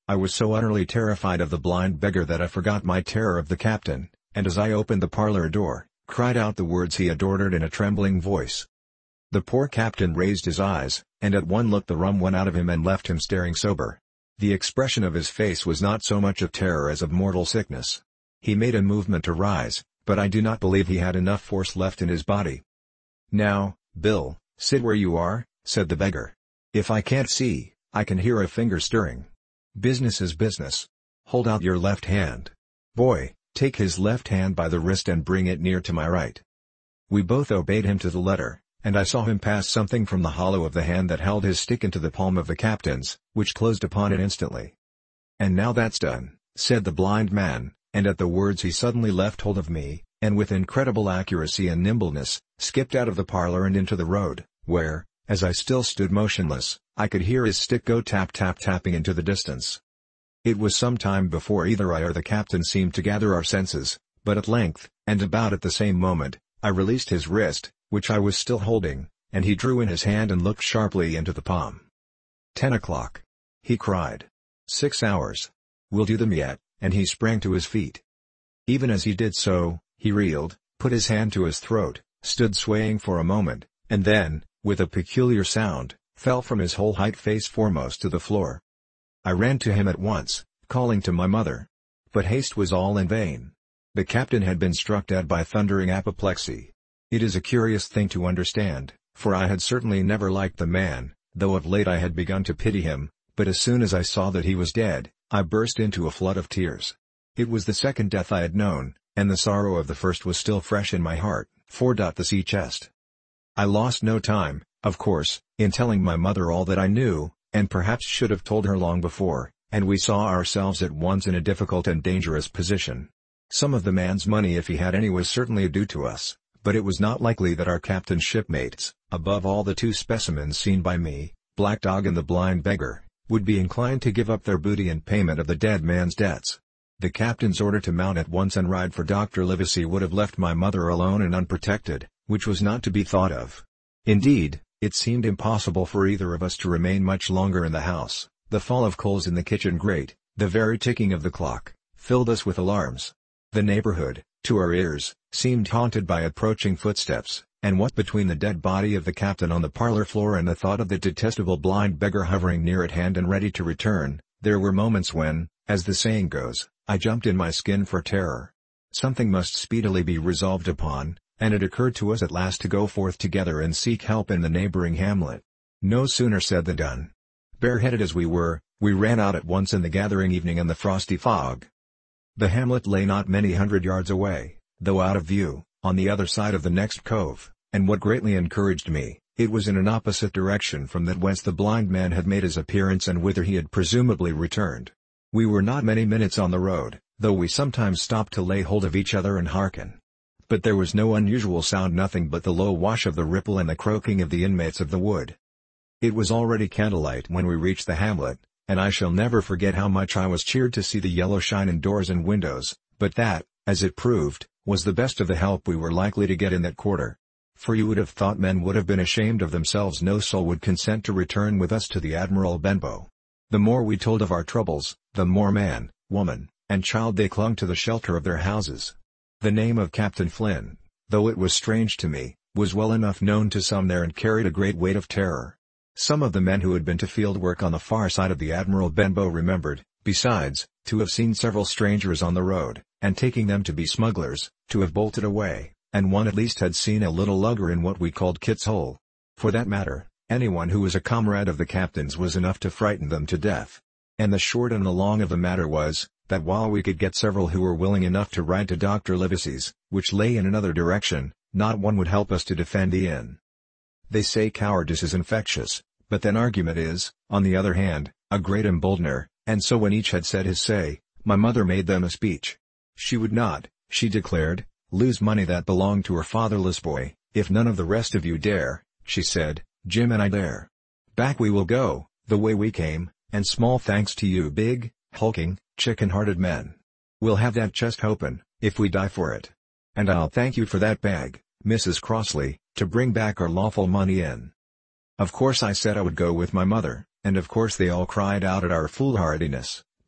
I was so utterly terrified of the blind beggar that I forgot my terror of the captain, and as I opened the parlor door, cried out the words he had ordered in a trembling voice. The poor captain raised his eyes, and at one look the rum went out of him and left him staring sober. The expression of his face was not so much of terror as of mortal sickness. He made a movement to rise, but I do not believe he had enough force left in his body. "Now, Bill, sit where you are," said the beggar. "If I can't see, I can hear a finger stirring. Business is business. Hold out your left hand. Boy, take his left hand by the wrist and bring it near to my right." We both obeyed him to the letter, and I saw him pass something from the hollow of the hand that held his stick into the palm of the captain's, which closed upon it instantly. "And now that's done," said the blind man, and at the words he suddenly left hold of me, and with incredible accuracy and nimbleness, skipped out of the parlor and into the road, where, as I still stood motionless, I could hear his stick go tap tap tapping into the distance. It was some time before either I or the captain seemed to gather our senses, but at length, and about at the same moment, I released his wrist, which I was still holding, and he drew in his hand and looked sharply into the palm. "Ten o'clock!" he cried. "Six hours! We'll do them yet," and he sprang to his feet. Even as he did so, he reeled, put his hand to his throat, stood swaying for a moment, and then, with a peculiar sound, fell from his whole height face foremost to the floor. I ran to him at once, calling to my mother. But haste was all in vain. The captain had been struck dead by thundering apoplexy. It is a curious thing to understand, for I had certainly never liked the man, though of late I had begun to pity him, but as soon as I saw that he was dead, I burst into a flood of tears. It was the second death I had known, and the sorrow of the first was still fresh in my heart. four The sea chest. I lost no time, of course, in telling my mother all that I knew, and perhaps should have told her long before, and we saw ourselves at once in a difficult and dangerous position. Some of the man's money, if he had any, was certainly due to us, but it was not likely that our captain's shipmates, above all the two specimens seen by me, Black Dog and the blind beggar, would be inclined to give up their booty in payment of the dead man's debts. The captain's order to mount at once and ride for Doctor Livesey would have left my mother alone and unprotected, which was not to be thought of. Indeed, it seemed impossible for either of us to remain much longer in the house. The fall of coals in the kitchen grate, the very ticking of the clock, filled us with alarms. The neighborhood, to our ears, seemed haunted by approaching footsteps, and what between the dead body of the captain on the parlor floor and the thought of the detestable blind beggar hovering near at hand and ready to return, there were moments when, as the saying goes, I jumped in my skin for terror. Something must speedily be resolved upon, and it occurred to us at last to go forth together and seek help in the neighboring hamlet. No sooner said than done. Bareheaded as we were, we ran out at once in the gathering evening and the frosty fog. The hamlet lay not many hundred yards away, though out of view, on the other side of the next cove, and what greatly encouraged me, it was in an opposite direction from that whence the blind man had made his appearance and whither he had presumably returned. We were not many minutes on the road, though we sometimes stopped to lay hold of each other and hearken. But there was no unusual sound, nothing but the low wash of the ripple and the croaking of the inmates of the wood. It was already candlelight when we reached the hamlet, and I shall never forget how much I was cheered to see the yellow shine in doors and windows, but that, as it proved, was the best of the help we were likely to get in that quarter. For you would have thought men would have been ashamed of themselves, no soul would consent to return with us to the Admiral Benbow. The more we told of our troubles, the more man, woman, and child they clung to the shelter of their houses. The name of Captain Flynn, though it was strange to me, was well enough known to some there and carried a great weight of terror. Some of the men who had been to field work on the far side of the Admiral Benbow remembered, besides, to have seen several strangers on the road, and taking them to be smugglers, to have bolted away, and one at least had seen a little lugger in what we called Kit's Hole. For that matter, anyone who was a comrade of the captain's was enough to frighten them to death. And the short and the long of the matter was, that while we could get several who were willing enough to ride to Doctor Livesey's, which lay in another direction, not one would help us to defend the inn. They say cowardice is infectious, but then argument is, on the other hand, a great emboldener, and so when each had said his say, my mother made them a speech. She would not, she declared, lose money that belonged to her fatherless boy. If none of the rest of you dare, she said, Jim and I dare. Back we will go, the way we came, and small thanks to you big, hulking, chicken-hearted men. We'll have that chest open, if we die for it. And I'll thank you for that bag, Missus Crossley, to bring back our lawful money in. Of course I said I would go with my mother, and of course they all cried out at our foolhardiness,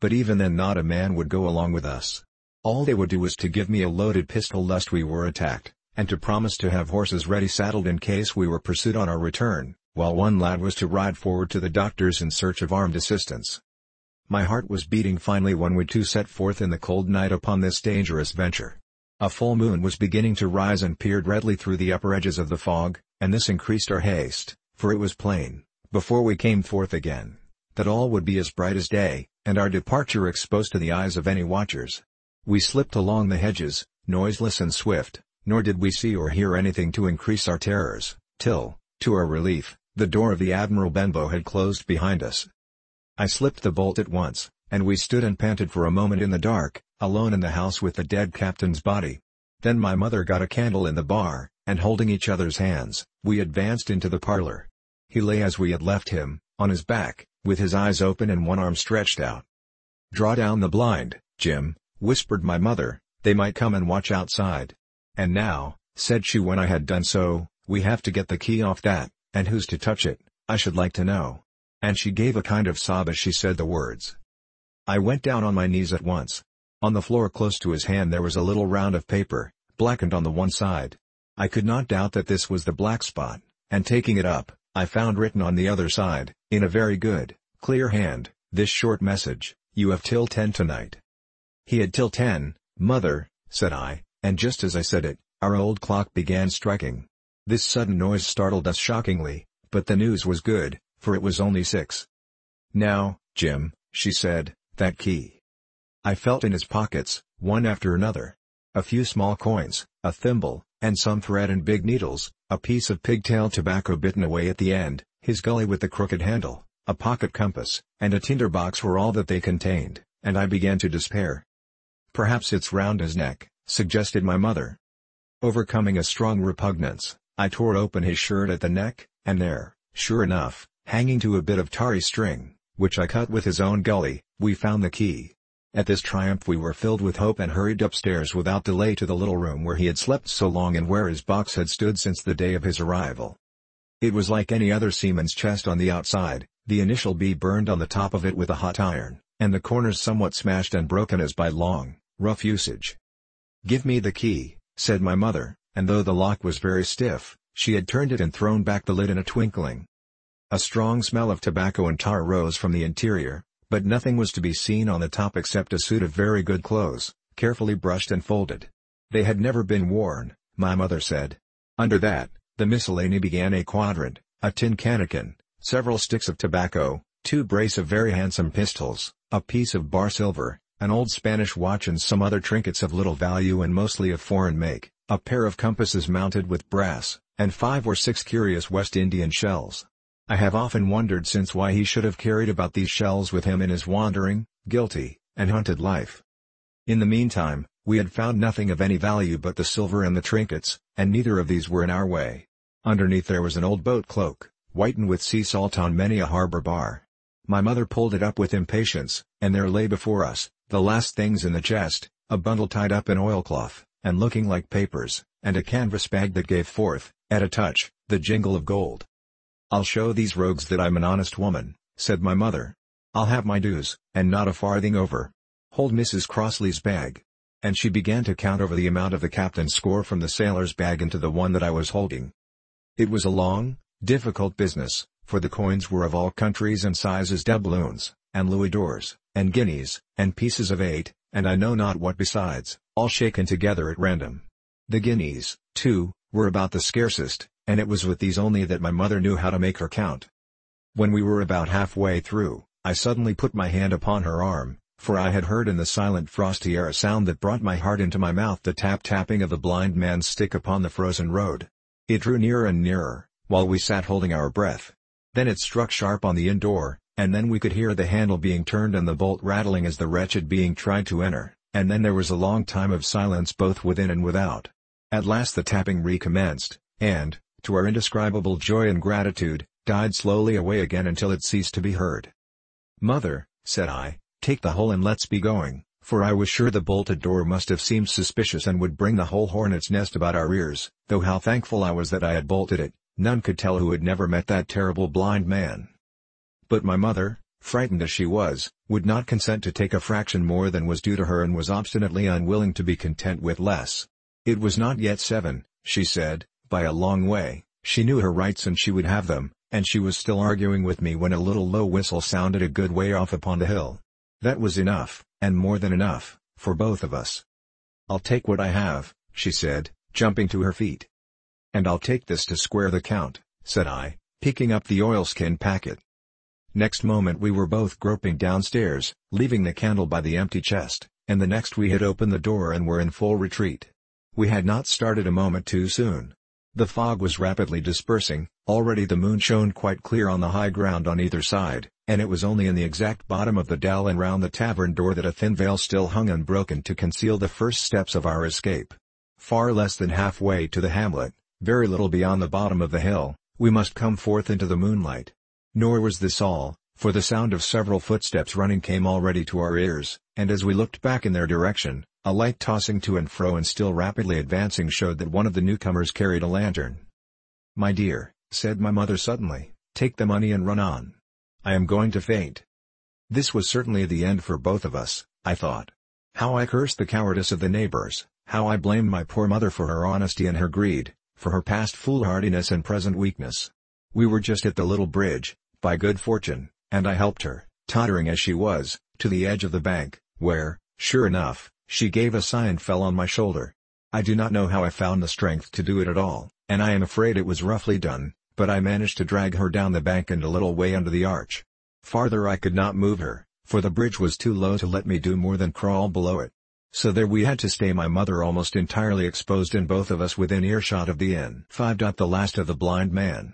but even then not a man would go along with us. All they would do was to give me a loaded pistol lest we were attacked, and to promise to have horses ready saddled in case we were pursued on our return, while one lad was to ride forward to the doctors in search of armed assistance. My heart was beating finely when we two set forth in the cold night upon this dangerous venture. A full moon was beginning to rise and peered redly through the upper edges of the fog, and this increased our haste, for it was plain, before we came forth again, that all would be as bright as day, and our departure exposed to the eyes of any watchers. We slipped along the hedges, noiseless and swift, nor did we see or hear anything to increase our terrors, till, to our relief, the door of the Admiral Benbow had closed behind us. I slipped the bolt at once, and we stood and panted for a moment in the dark, alone in the house with the dead captain's body. Then my mother got a candle in the bar, and holding each other's hands, we advanced into the parlor. He lay as we had left him, on his back, with his eyes open and one arm stretched out. "Draw down the blind, Jim," whispered my mother, "they might come and watch outside. And now," said she when I had done so, "we have to get the key off that, and who's to touch it, I should like to know." And she gave a kind of sob as she said the words. I went down on my knees at once. On the floor close to his hand there was a little round of paper, blackened on the one side. I could not doubt that this was the black spot, and taking it up, I found written on the other side, in a very good, clear hand, this short message: "You have till ten tonight." "He had till ten, mother," said I, and just as I said it, our old clock began striking. This sudden noise startled us shockingly, but the news was good, for it was only six. "Now, Jim," she said, "that key." I felt in his pockets, one after another. A few small coins, a thimble, and some thread and big needles, a piece of pigtail tobacco bitten away at the end, his gully with the crooked handle, a pocket compass, and a tinder box were all that they contained, and I began to despair. "Perhaps it's round his neck," suggested my mother. Overcoming a strong repugnance, I tore open his shirt at the neck, and there, sure enough, hanging to a bit of tarry string, which I cut with his own gully, we found the key. At this triumph we were filled with hope and hurried upstairs without delay to the little room where he had slept so long and where his box had stood since the day of his arrival. It was like any other seaman's chest on the outside, the initial B burned on the top of it with a hot iron, and the corners somewhat smashed and broken as by long, rough usage. "Give me the key," said my mother, and though the lock was very stiff, she had turned it and thrown back the lid in a twinkling. A strong smell of tobacco and tar rose from the interior, but nothing was to be seen on the top except a suit of very good clothes, carefully brushed and folded. They had never been worn, my mother said. Under that, the miscellany began a quadrant, a tin cannikin, several sticks of tobacco, two brace of very handsome pistols, a piece of bar silver, an old Spanish watch and some other trinkets of little value and mostly of foreign make, a pair of compasses mounted with brass, and five or six curious West Indian shells. I have often wondered since why he should have carried about these shells with him in his wandering, guilty, and hunted life. In the meantime, we had found nothing of any value but the silver and the trinkets, and neither of these were in our way. Underneath there was an old boat cloak, whitened with sea salt on many a harbor bar. My mother pulled it up with impatience, and there lay before us, the last things in the chest, a bundle tied up in oilcloth, and looking like papers, and a canvas bag that gave forth, at a touch, the jingle of gold. "I'll show these rogues that I'm an honest woman," said my mother. "I'll have my dues, and not a farthing over. Hold Missus Crossley's bag." And she began to count over the amount of the captain's score from the sailor's bag into the one that I was holding. It was a long, difficult business, for the coins were of all countries and sizes, doubloons, and louis d'ors, and guineas, and pieces of eight, and I know not what besides, all shaken together at random. The guineas, too, were about the scarcest, and it was with these only that my mother knew how to make her count. When we were about halfway through, I suddenly put my hand upon her arm, for I had heard in the silent frosty air a sound that brought my heart into my mouth, the tap-tapping of the blind man's stick upon the frozen road. It drew nearer and nearer, while we sat holding our breath. Then it struck sharp on the inn door, and then we could hear the handle being turned and the bolt rattling as the wretched being tried to enter, and then there was a long time of silence both within and without. At last the tapping recommenced, and, to our indescribable joy and gratitude, died slowly away again until it ceased to be heard. "Mother," said I, "take the whole and let's be going," for I was sure the bolted door must have seemed suspicious and would bring the whole hornet's nest about our ears, though how thankful I was that I had bolted it, none could tell who had never met that terrible blind man. But my mother, frightened as she was, would not consent to take a fraction more than was due to her and was obstinately unwilling to be content with less. It was not yet seven, she said, by a long way. She knew her rights and she would have them, and she was still arguing with me when a little low whistle sounded a good way off upon the hill. That was enough, and more than enough, for both of us. "I'll take what I have," she said, jumping to her feet. "And I'll take this to square the count," said I, picking up the oilskin packet. Next moment we were both groping downstairs, leaving the candle by the empty chest, and the next we had opened the door and were in full retreat. We had not started a moment too soon. The fog was rapidly dispersing, already the moon shone quite clear on the high ground on either side, and it was only in the exact bottom of the dell and round the tavern door that a thin veil still hung unbroken to conceal the first steps of our escape. Far less than halfway to the hamlet, very little beyond the bottom of the hill, we must come forth into the moonlight. Nor was this all, for the sound of several footsteps running came already to our ears, and as we looked back in their direction, a light tossing to and fro and still rapidly advancing showed that one of the newcomers carried a lantern. "My dear," said my mother suddenly, "take the money and run on. I am going to faint." This was certainly the end for both of us, I thought. How I cursed the cowardice of the neighbors, how I blamed my poor mother for her honesty and her greed, for her past foolhardiness and present weakness. We were just at the little bridge, by good fortune, and I helped her, tottering as she was, to the edge of the bank, where, sure enough, she gave a sigh and fell on my shoulder. I do not know how I found the strength to do it at all, and I am afraid it was roughly done, but I managed to drag her down the bank and a little way under the arch. Farther I could not move her, for the bridge was too low to let me do more than crawl below it. So there we had to stay, my mother almost entirely exposed and both of us within earshot of the inn. five. The last of the blind man.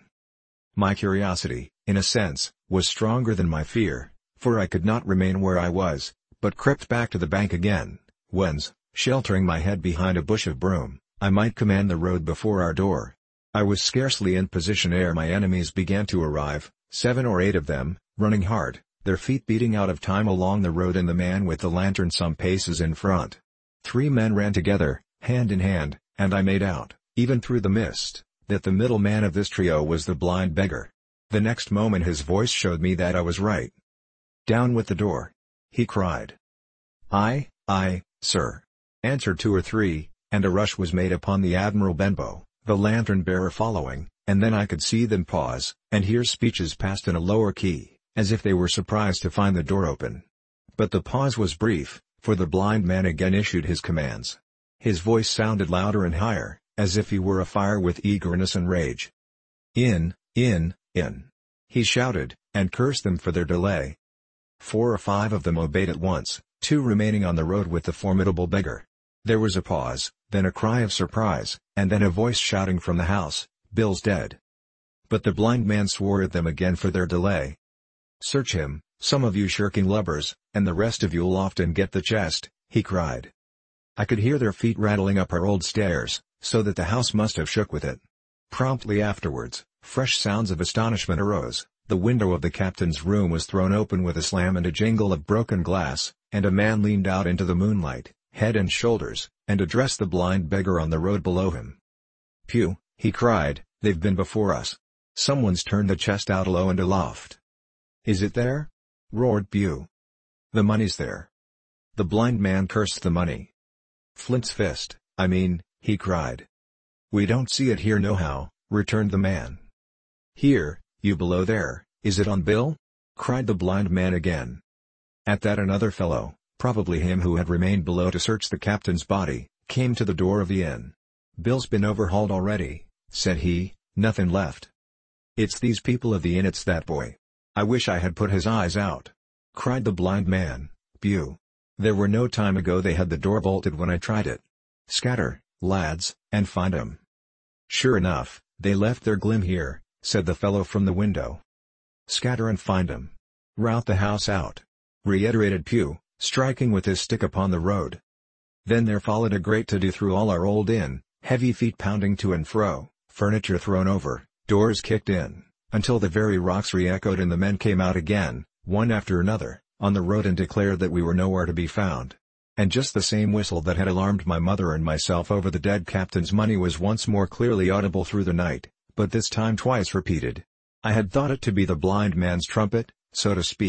My curiosity, in a sense, was stronger than my fear, for I could not remain where I was, but crept back to the bank again, whence, sheltering my head behind a bush of broom, I might command the road before our door. I was scarcely in position ere my enemies began to arrive, seven or eight of them, running hard, their feet beating out of time along the road and the man with the lantern some paces in front. Three men ran together, hand in hand, and I made out, even through the mist, that the middle man of this trio was the blind beggar. The next moment his voice showed me that I was right. "Down with the door!" he cried. "Aye, aye, sir," answered two or three, and a rush was made upon the Admiral Benbow, the lantern-bearer following, and then I could see them pause, and hear speeches passed in a lower key, as if they were surprised to find the door open. But the pause was brief, for the blind man again issued his commands. His voice sounded louder and higher, as if he were afire with eagerness and rage. "In, in, in!" he shouted, and cursed them for their delay. Four or five of them obeyed at once, two remaining on the road with the formidable beggar. There was a pause, then a cry of surprise, and then a voice shouting from the house, "Bill's dead." But the blind man swore at them again for their delay. "Search him, some of you shirking lubbers, and the rest of you'll oft and get the chest," he cried. I could hear their feet rattling up our old stairs, so that the house must have shook with it. Promptly afterwards, fresh sounds of astonishment arose. The window of the captain's room was thrown open with a slam and a jingle of broken glass, and a man leaned out into the moonlight, head and shoulders, and addressed the blind beggar on the road below him. "Pew," he cried, "they've been before us. Someone's turned the chest out alow and aloft." "Is it there?" roared Pew. "The money's there." The blind man cursed the money. "Flint's fist, I mean," he cried. "We don't see it here nohow," returned the man. "Here, you below there, is it on Bill?" cried the blind man again. At that another fellow, probably him who had remained below to search the captain's body, came to the door of the inn. "Bill's been overhauled already," said he, "nothing left." "It's these people of the inn, it's that boy. I wish I had put his eyes out," cried the blind man. "Pew. There were no time ago they had the door bolted when I tried it. Scatter, lads, and find 'em." "Sure enough, they left their glim here," said the fellow from the window. "Scatter and find 'em. Rout the house out," reiterated Pew, striking with his stick upon the road. Then there followed a great to-do through all our old inn, heavy feet pounding to and fro, furniture thrown over, doors kicked in, until the very rocks re-echoed and the men came out again, one after another, on the road and declared that we were nowhere to be found. And just the same whistle that had alarmed my mother and myself over the dead captain's money was once more clearly audible through the night, but this time twice repeated. I had thought it to be the blind man's trumpet, so to speak,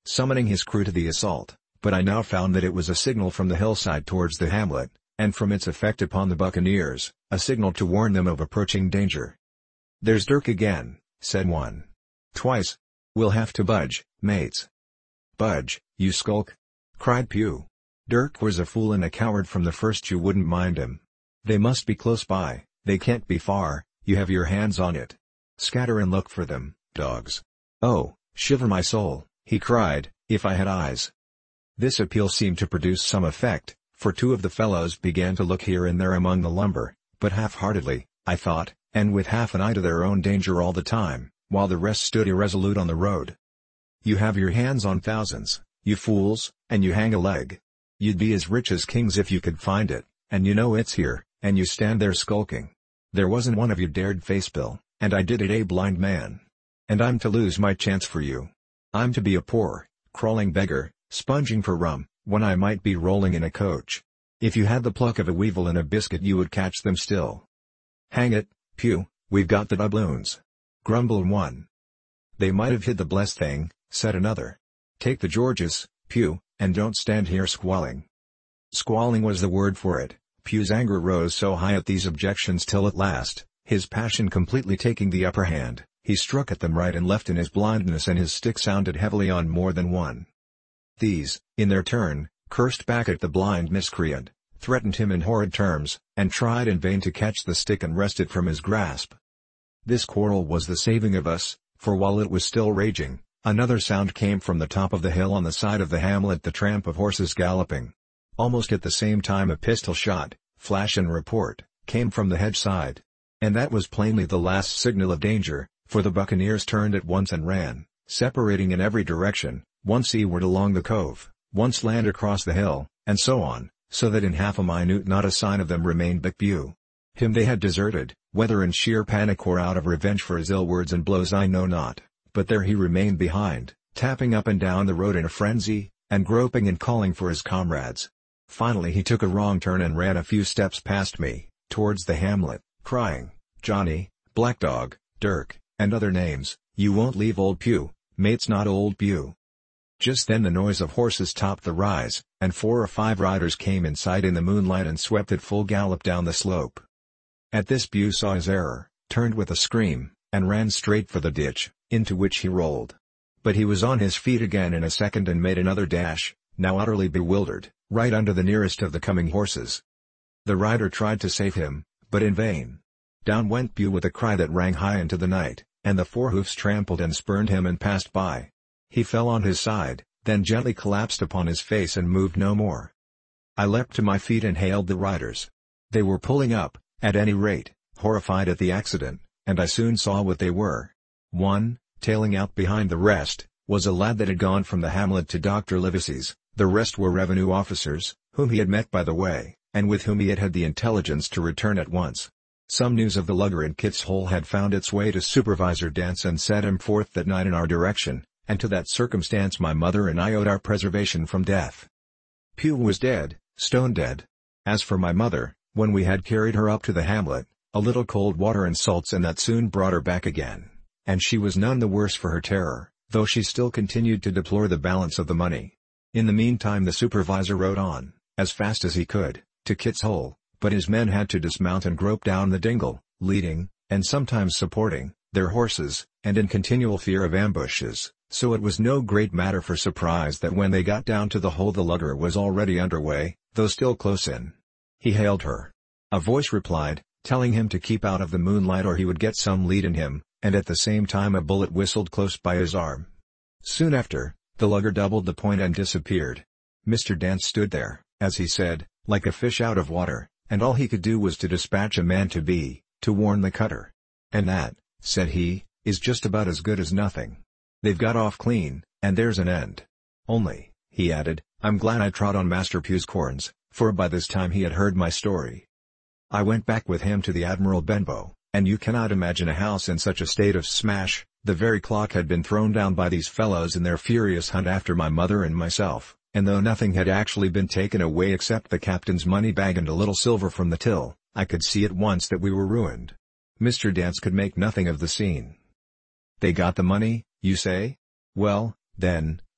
summoning his crew to the assault, but I now found that it was a signal from the hillside towards the hamlet, and from its effect upon the buccaneers, a signal to warn them of approaching danger. "There's Dirk again," said one. "Twice. We'll have to budge, mates." "Budge, you skulk?" cried Pew. "Dirk was a fool and a coward from the first. You wouldn't mind him. They must be close by, they can't be far, you have your hands on it. Scatter and look for them, dogs." "Oh, shiver my soul," he cried, "if I had eyes." This appeal seemed to produce some effect, for two of the fellows began to look here and there among the lumber, but half-heartedly, I thought, and with half an eye to their own danger all the time, while the rest stood irresolute on the road. "You have your hands on thousands, you fools, and you hang a leg. You'd be as rich as kings if you could find it, and you know it's here, and you stand there skulking. There wasn't one of you dared face Bill, and I did it, a blind man. And I'm to lose my chance for you. I'm to be a poor, crawling beggar, sponging for rum, when I might be rolling in a coach. If you had the pluck of a weevil and a biscuit you would catch them still." "Hang it, Pew, we've got the doubloons," grumbled one. "They might have hid the blessed thing," said another. "Take the Georges, Pew, and don't stand here squalling." Squalling was the word for it. Pew's anger rose so high at these objections till at last, his passion completely taking the upper hand, he struck at them right and left in his blindness, and his stick sounded heavily on more than one. These, in their turn, cursed back at the blind miscreant, threatened him in horrid terms, and tried in vain to catch the stick and wrest it from his grasp. This quarrel was the saving of us, for while it was still raging, another sound came from the top of the hill on the side of the hamlet, the tramp of horses galloping. Almost at the same time a pistol shot, flash and report, came from the hedge side. And that was plainly the last signal of danger, for the buccaneers turned at once and ran, separating in every direction, once eastward along the cove, once land across the hill, and so on, so that in half a minute not a sign of them remained but Pew. Him they had deserted, whether in sheer panic or out of revenge for his ill words and blows I know not, but there he remained behind, tapping up and down the road in a frenzy, and groping and calling for his comrades. Finally he took a wrong turn and ran a few steps past me, towards the hamlet, crying, "Johnny, Black Dog, Dirk, and other names, you won't leave old Pew, mate's not old Pew." Just then the noise of horses topped the rise, and four or five riders came in sight in the moonlight and swept at full gallop down the slope. At this Pew saw his error, turned with a scream, and ran straight for the ditch, into which he rolled. But he was on his feet again in a second and made another dash, now utterly bewildered, right under the nearest of the coming horses. The rider tried to save him, but in vain. Down went Pew with a cry that rang high into the night, and the four hoofs trampled and spurned him and passed by. He fell on his side, then gently collapsed upon his face and moved no more. I leapt to my feet and hailed the riders. They were pulling up, at any rate, horrified at the accident, and I soon saw what they were. One, tailing out behind the rest, was a lad that had gone from the hamlet to Doctor Livesey's. The rest were revenue officers, whom he had met by the way, and with whom he had had the intelligence to return at once. Some news of the lugger in Kit's Hole had found its way to Supervisor Dance and set him forth that night in our direction, and to that circumstance my mother and I owed our preservation from death. Pew was dead, stone dead. As for my mother, when we had carried her up to the hamlet, a little cold water and salts and that soon brought her back again, and she was none the worse for her terror, though she still continued to deplore the balance of the money. In the meantime the supervisor rode on, as fast as he could, to Kit's Hole, but his men had to dismount and grope down the dingle, leading, and sometimes supporting, their horses, and in continual fear of ambushes, so it was no great matter for surprise that when they got down to the hole the lugger was already under way, though still close in. He hailed her. A voice replied, telling him to keep out of the moonlight or he would get some lead in him, and at the same time a bullet whistled close by his arm. Soon after, the lugger doubled the point and disappeared. Mister Dance stood there, as he said, like a fish out of water, and all he could do was to dispatch a man to be, to warn the cutter. "And that," said he, "is just about as good as nothing. They've got off clean, and there's an end. Only," he added, "I'm glad I trod on Master Pew's corns, for by this time he had heard my story." I went back with him to the Admiral Benbow, and you cannot imagine a house in such a state of smash. The very clock had been thrown down by these fellows in their furious hunt after my mother and myself, and though nothing had actually been taken away except the captain's money bag and a little silver from the till, I could see at once that we were ruined. Mister Dance could make nothing of the scene. "They got the money, you say? Well, then,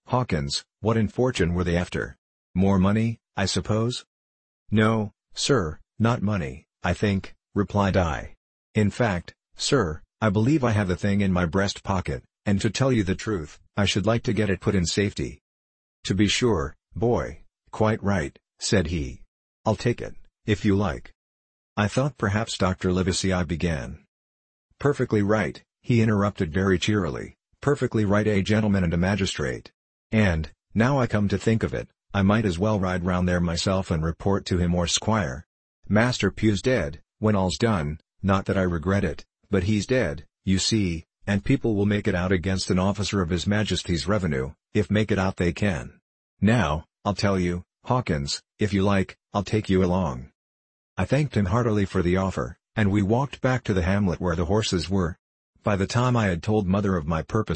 Hawkins, what in fortune were they after? More money, I suppose? No, sir, not money, I think, replied I. In fact, sir, I believe I have the thing in my breast pocket, and to tell you the truth, I should like to get it put in safety. To be sure, boy, quite right, said he. I'll take it, if you like. I thought perhaps Doctor Livesey I began. Perfectly right, he interrupted very cheerily, perfectly right, a gentleman and a magistrate. And, now I come to think of it, I might as well ride round there myself and report to him or Squire. Master Pugh's dead, when all's done, not that I regret it, but he's dead, you see, and people will make it out against an officer of His Majesty's revenue, if make it out they can. Now, I'll tell you, Hawkins, if you like, I'll take you along. I thanked him heartily for the offer, and we walked back to the hamlet where the horses were. By the time I had told Mother of my purpose